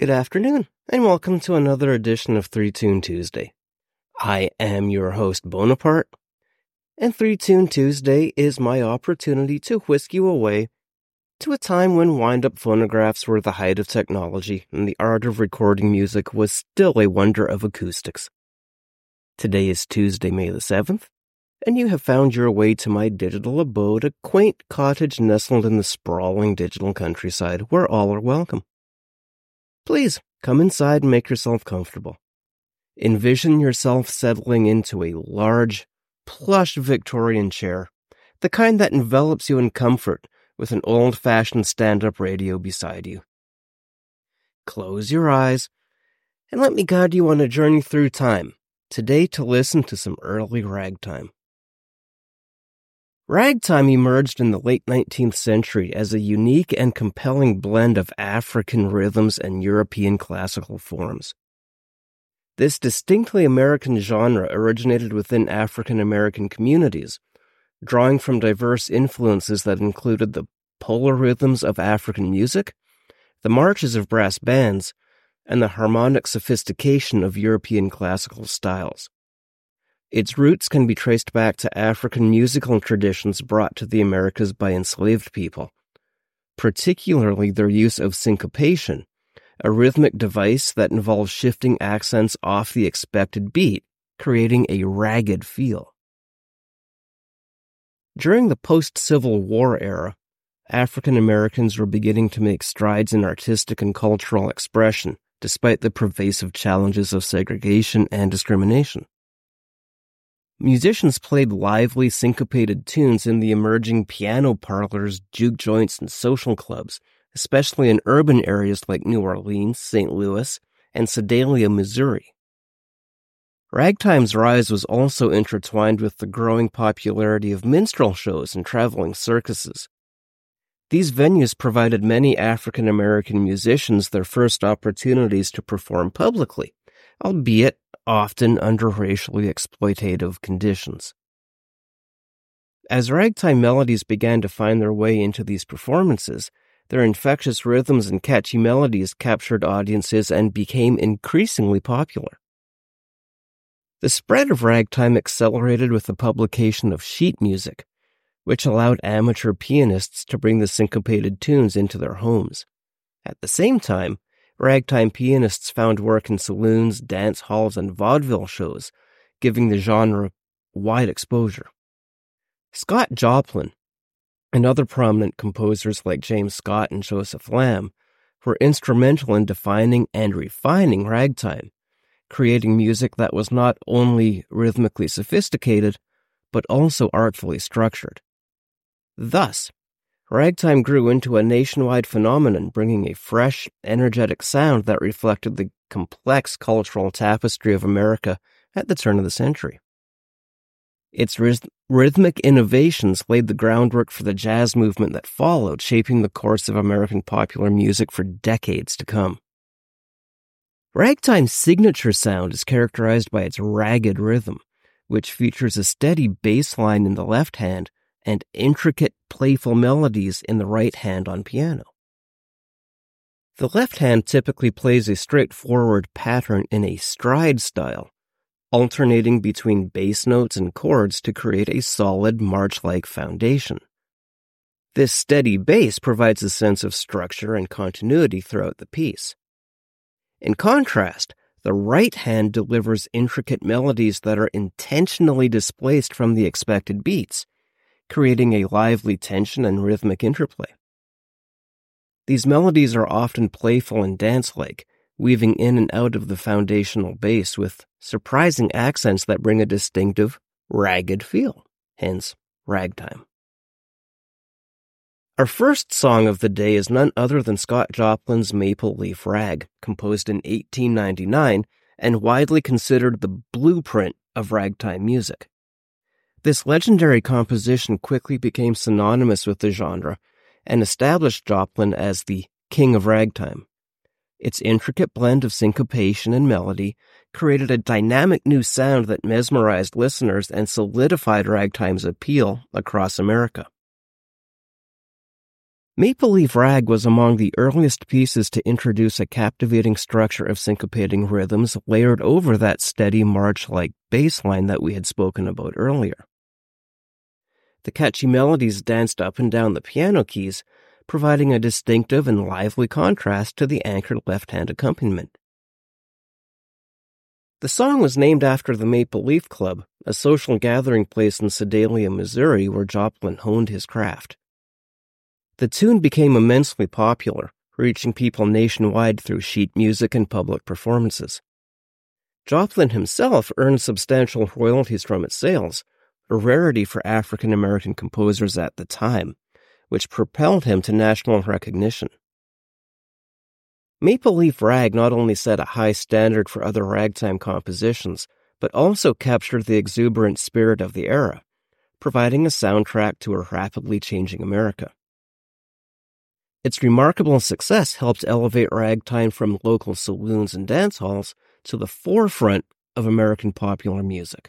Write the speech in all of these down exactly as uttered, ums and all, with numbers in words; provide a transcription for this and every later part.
Good afternoon, and welcome to another edition of Three Tune Tuesday. I am your host, Bonaparte, and Three Tune Tuesday is my opportunity to whisk you away to a time when wind-up phonographs were the height of technology and the art of recording music was still a wonder of acoustics. Today is Tuesday, May the seventh, and you have found your way to my digital abode, a quaint cottage nestled in the sprawling digital countryside where all are welcome. Please, come inside and make yourself comfortable. Envision yourself settling into a large, plush Victorian chair, the kind that envelops you in comfort with an old-fashioned stand-up radio beside you. Close your eyes, and let me guide you on a journey through time, today to listen to some early ragtime. Ragtime emerged in the late nineteenth century as a unique and compelling blend of African rhythms and European classical forms. This distinctly American genre originated within African American communities, drawing from diverse influences that included the polar rhythms of African music, the marches of brass bands, and the harmonic sophistication of European classical styles. Its roots can be traced back to African musical traditions brought to the Americas by enslaved people, particularly their use of syncopation, a rhythmic device that involves shifting accents off the expected beat, creating a ragged feel. During the post-Civil War era, African Americans were beginning to make strides in artistic and cultural expression, despite the pervasive challenges of segregation and discrimination. Musicians played lively, syncopated tunes in the emerging piano parlors, juke joints, and social clubs, especially in urban areas like New Orleans, Saint Louis, and Sedalia, Missouri. Ragtime's rise was also intertwined with the growing popularity of minstrel shows and traveling circuses. These venues provided many African American musicians their first opportunities to perform publicly, albeit often under racially exploitative conditions. As ragtime melodies began to find their way into these performances, their infectious rhythms and catchy melodies captured audiences and became increasingly popular. The spread of ragtime accelerated with the publication of sheet music, which allowed amateur pianists to bring the syncopated tunes into their homes. At the same time, ragtime pianists found work in saloons, dance halls, and vaudeville shows, giving the genre wide exposure. Scott Joplin and other prominent composers like James Scott and Joseph Lamb were instrumental in defining and refining ragtime, creating music that was not only rhythmically sophisticated, but also artfully structured. Thus, ragtime grew into a nationwide phenomenon, bringing a fresh, energetic sound that reflected the complex cultural tapestry of America at the turn of the century. Its ryth- rhythmic innovations laid the groundwork for the jazz movement that followed, shaping the course of American popular music for decades to come. Ragtime's signature sound is characterized by its ragged rhythm, which features a steady bass line in the left hand and intricate, playful melodies in the right hand on piano. The left hand typically plays a straightforward pattern in a stride style, alternating between bass notes and chords to create a solid march-like foundation. This steady bass provides a sense of structure and continuity throughout the piece. In contrast, the right hand delivers intricate melodies that are intentionally displaced from the expected beats, creating a lively tension and rhythmic interplay. These melodies are often playful and dance-like, weaving in and out of the foundational bass with surprising accents that bring a distinctive, ragged feel, hence ragtime. Our first song of the day is none other than Scott Joplin's Maple Leaf Rag, composed in eighteen ninety-nine and widely considered the blueprint of ragtime music. This legendary composition quickly became synonymous with the genre and established Joplin as the king of ragtime. Its intricate blend of syncopation and melody created a dynamic new sound that mesmerized listeners and solidified ragtime's appeal across America. Maple Leaf Rag was among the earliest pieces to introduce a captivating structure of syncopating rhythms layered over that steady march-like bass line that we had spoken about earlier. The catchy melodies danced up and down the piano keys, providing a distinctive and lively contrast to the anchored left-hand accompaniment. The song was named after the Maple Leaf Club, a social gathering place in Sedalia, Missouri, where Joplin honed his craft. The tune became immensely popular, reaching people nationwide through sheet music and public performances. Joplin himself earned substantial royalties from its sales, a rarity for African-American composers at the time, which propelled him to national recognition. Maple Leaf Rag not only set a high standard for other ragtime compositions, but also captured the exuberant spirit of the era, providing a soundtrack to a rapidly changing America. Its remarkable success helped elevate ragtime from local saloons and dance halls to the forefront of American popular music.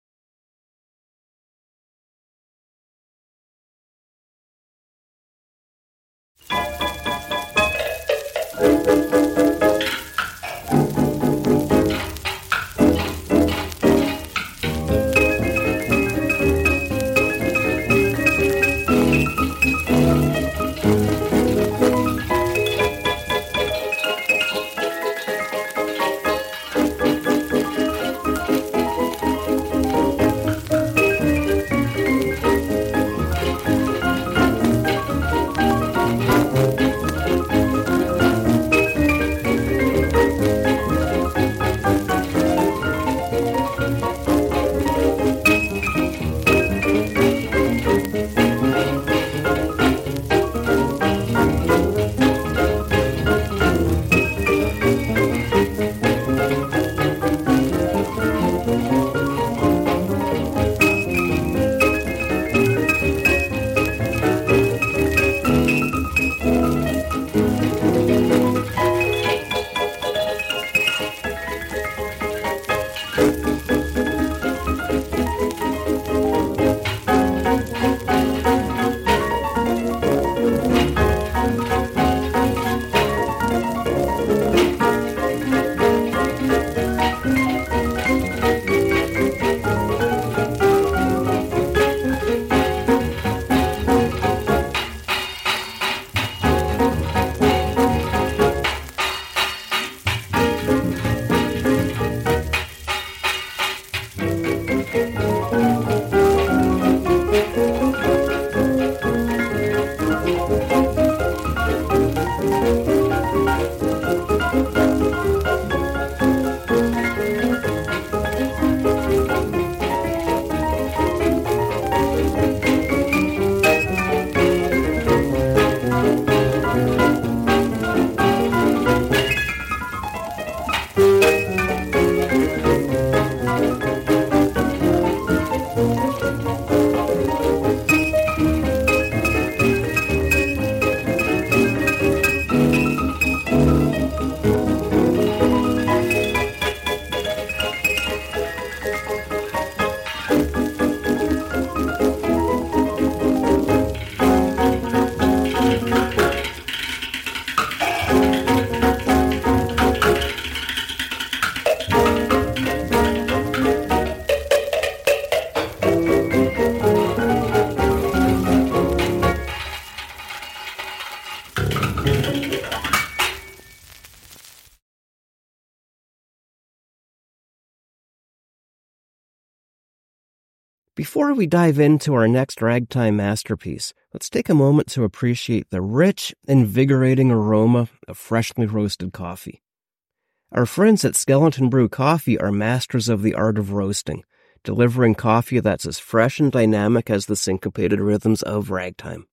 Before we dive into our next ragtime masterpiece, let's take a moment to appreciate the rich, invigorating aroma of freshly roasted coffee. Our friends at Skeleton Brew Coffee are masters of the art of roasting, delivering coffee that's as fresh and dynamic as the syncopated rhythms of ragtime.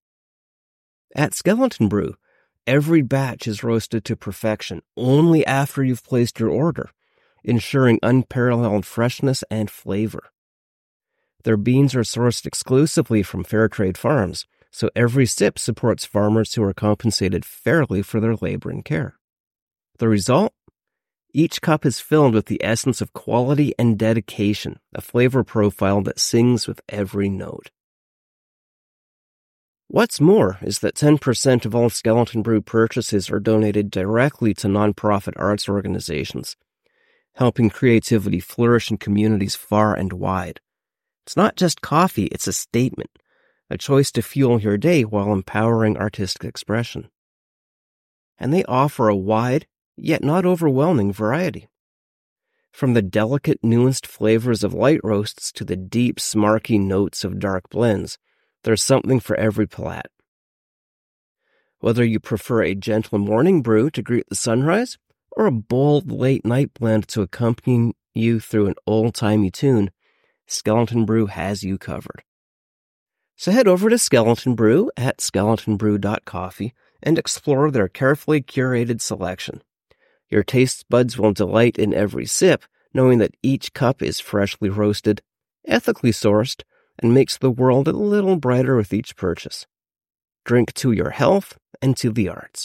At Skeleton Brew, every batch is roasted to perfection only after you've placed your order, ensuring unparalleled freshness and flavor. Their beans are sourced exclusively from fair trade farms, so every sip supports farmers who are compensated fairly for their labor and care. The result? Each cup is filled with the essence of quality and dedication, a flavor profile that sings with every note. What's more is that ten percent of all Skeleton Brew purchases are donated directly to nonprofit arts organizations, helping creativity flourish in communities far and wide. It's not just coffee, it's a statement, a choice to fuel your day while empowering artistic expression. And they offer a wide, yet not overwhelming variety. From the delicate, nuanced flavors of light roasts to the deep, smarky notes of dark blends, there's something for every palate. Whether you prefer a gentle morning brew to greet the sunrise, or a bold late-night blend to accompany you through an old-timey tune, Skeleton Brew has you covered. So head over to Skeleton Brew at skeleton brew dot coffee and explore their carefully curated selection. Your taste buds will delight in every sip, knowing that each cup is freshly roasted, ethically sourced, and makes the world a little brighter with each purchase. Drink to your health and to the arts.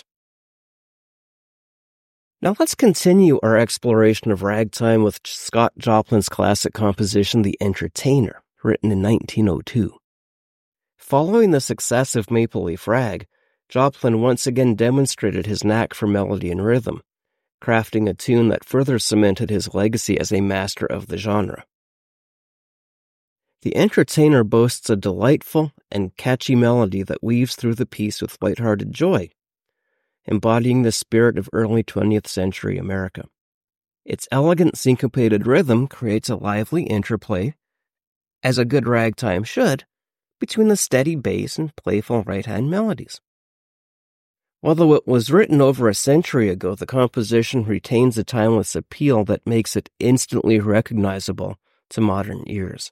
Now let's continue our exploration of ragtime with Scott Joplin's classic composition, The Entertainer, written in nineteen oh two. Following the success of Maple Leaf Rag, Joplin once again demonstrated his knack for melody and rhythm, crafting a tune that further cemented his legacy as a master of the genre. The Entertainer boasts a delightful and catchy melody that weaves through the piece with lighthearted joy, embodying the spirit of early twentieth century America. Its elegant syncopated rhythm creates a lively interplay, as a good ragtime should, between the steady bass and playful right-hand melodies. Although it was written over a century ago, the composition retains a timeless appeal that makes it instantly recognizable to modern ears.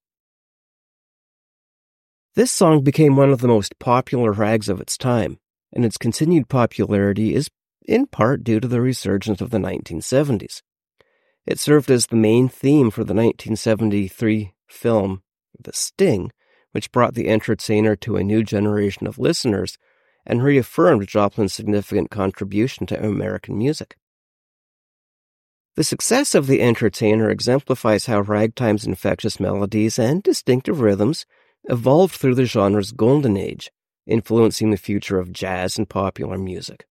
This song became one of the most popular rags of its time, and its continued popularity is in part due to the resurgence of the nineteen seventies. It served as the main theme for the nineteen seventy-three film The Sting, which brought The Entertainer to a new generation of listeners and reaffirmed Joplin's significant contribution to American music. The success of The Entertainer exemplifies how ragtime's infectious melodies and distinctive rhythms evolved through the genre's golden age, influencing the future of jazz and popular music.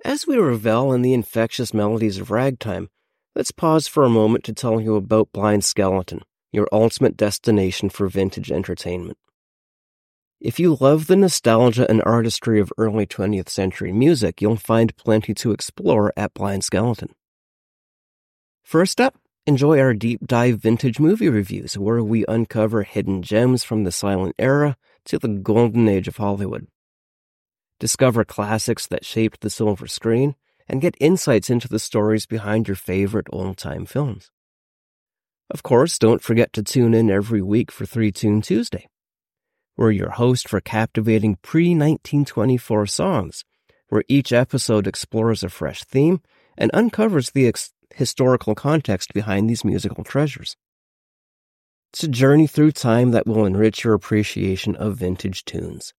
As we revel in the infectious melodies of ragtime, let's pause for a moment to tell you about Blind Skeleton, your ultimate destination for vintage entertainment. If you love the nostalgia and artistry of early twentieth century music, you'll find plenty to explore at Blind Skeleton. First up, enjoy our deep dive vintage movie reviews, where we uncover hidden gems from the silent era to the golden age of Hollywood. Discover classics that shaped the silver screen, and get insights into the stories behind your favorite old-time films. Of course, don't forget to tune in every week for Three Tune Tuesday. We're your host for captivating pre nineteen twenty-four songs, where each episode explores a fresh theme and uncovers the ex- historical context behind these musical treasures. It's a journey through time that will enrich your appreciation of vintage tunes.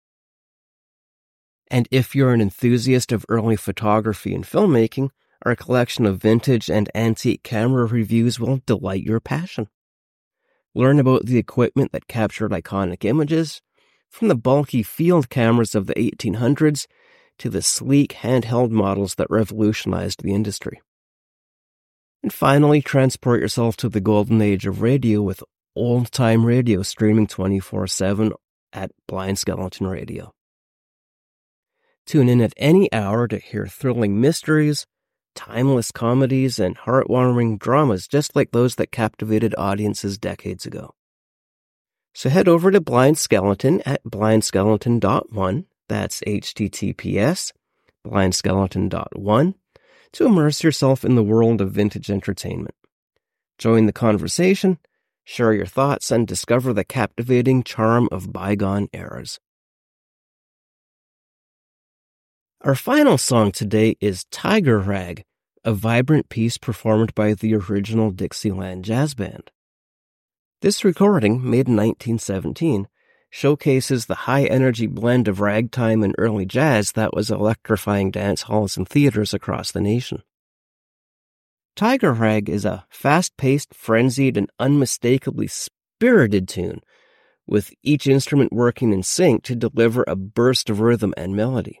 And if you're an enthusiast of early photography and filmmaking, our collection of vintage and antique camera reviews will delight your passion. Learn about the equipment that captured iconic images, from the bulky field cameras of the eighteen hundreds to the sleek handheld models that revolutionized the industry. And finally, transport yourself to the golden age of radio with old-time radio streaming twenty-four seven at Blind Skeleton Radio. Tune in at any hour to hear thrilling mysteries, timeless comedies, and heartwarming dramas just like those that captivated audiences decades ago. So head over to Blind Skeleton at blind skeleton dot one, that's H T T P S, blind skeleton dot one, to immerse yourself in the world of vintage entertainment. Join the conversation, share your thoughts, and discover the captivating charm of bygone eras. Our final song today is Tiger Rag, a vibrant piece performed by the original Dixieland Jazz Band. This recording, made in nineteen seventeen, showcases the high-energy blend of ragtime and early jazz that was electrifying dance halls and theaters across the nation. Tiger Rag is a fast-paced, frenzied, and unmistakably spirited tune, with each instrument working in sync to deliver a burst of rhythm and melody.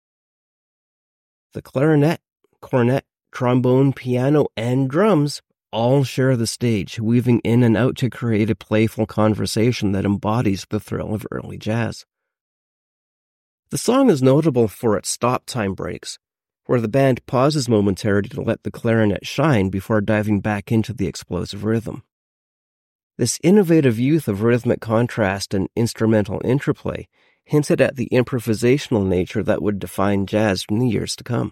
The clarinet, cornet, trombone, piano, and drums all share the stage, weaving in and out to create a playful conversation that embodies the thrill of early jazz. The song is notable for its stop-time breaks, where the band pauses momentarily to let the clarinet shine before diving back into the explosive rhythm. This innovative use of rhythmic contrast and instrumental interplay hinted at the improvisational nature that would define jazz in the years to come.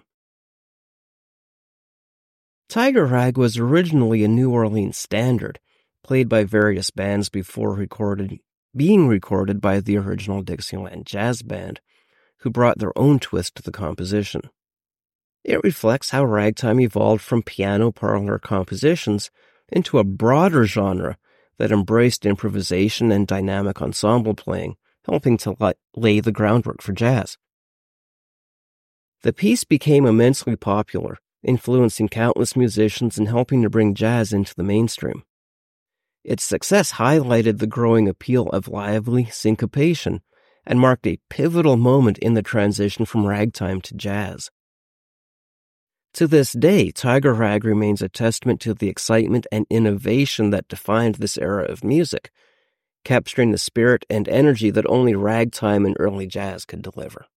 Tiger Rag was originally a New Orleans standard, played by various bands before recorded, being recorded by the original Dixieland Jazz Band, who brought their own twist to the composition. It reflects how ragtime evolved from piano parlor compositions into a broader genre that embraced improvisation and dynamic ensemble playing, helping to lay the groundwork for jazz. The piece became immensely popular, influencing countless musicians and helping to bring jazz into the mainstream. Its success highlighted the growing appeal of lively syncopation and marked a pivotal moment in the transition from ragtime to jazz. To this day, Tiger Rag remains a testament to the excitement and innovation that defined this era of music, capturing the spirit and energy that only ragtime and early jazz could deliver.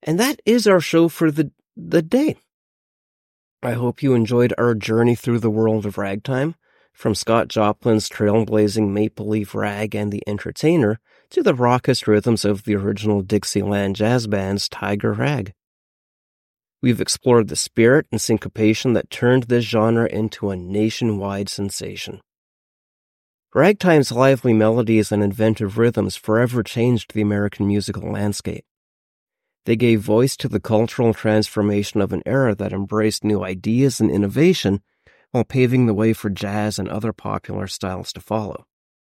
And that is our show for the, the day. I hope you enjoyed our journey through the world of ragtime, from Scott Joplin's trailblazing Maple Leaf Rag and the Entertainer to the raucous rhythms of the original Dixieland jazz band's Tiger Rag. We've explored the spirit and syncopation that turned this genre into a nationwide sensation. Ragtime's lively melodies and inventive rhythms forever changed the American musical landscape. They gave voice to the cultural transformation of an era that embraced new ideas and innovation while paving the way for jazz and other popular styles to follow.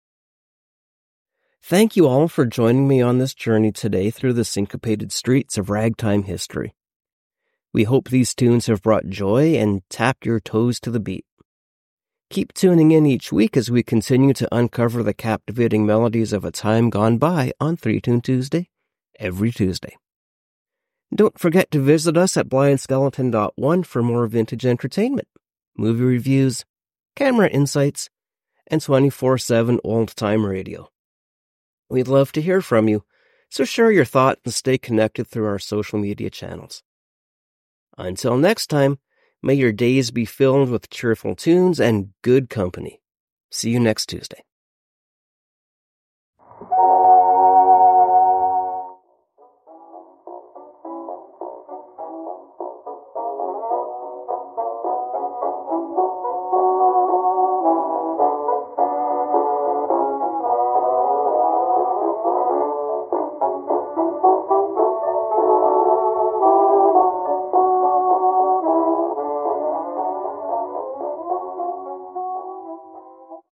Thank you all for joining me on this journey today through the syncopated streets of ragtime history. We hope these tunes have brought joy and tapped your toes to the beat. Keep tuning in each week as we continue to uncover the captivating melodies of a time gone by on Three Tune Tuesday, every Tuesday. Don't forget to visit us at blind skeleton dot one for more vintage entertainment, movie reviews, camera insights, and twenty-four seven old-time radio. We'd love to hear from you, so share your thoughts and stay connected through our social media channels. Until next time, may your days be filled with cheerful tunes and good company. See you next Tuesday.